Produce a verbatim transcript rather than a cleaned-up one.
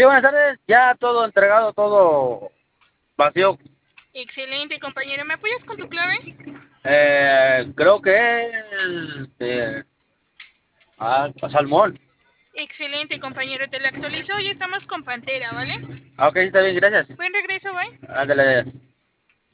Sí, buenas tardes. Ya todo entregado, todo vacío. Excelente, compañero. ¿Me apoyas con tu clave? Eh, creo que es de ah, salmón. Excelente, compañero. Te la actualizo. Hoy estamos con Pantera, ¿vale? Ah, ok, está bien, gracias. Buen regreso, bye. Ándale.